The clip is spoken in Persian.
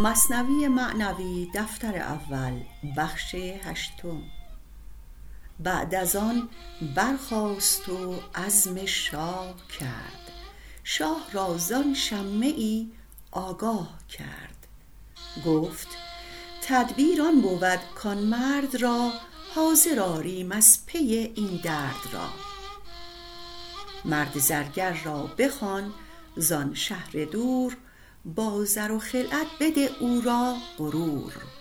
مثنوی معنوی دفتر اول بخش هشتم. بعد از آن برخاست و عزم شاه کرد، شاه را زان شمه ای آگاه کرد. گفت تدبیر آن بود کآن مرد را، حاضر آریم از پی این درد را. مرد زرگر را بخوان زان شهر دور، با زر و خلعت بده او را غرور.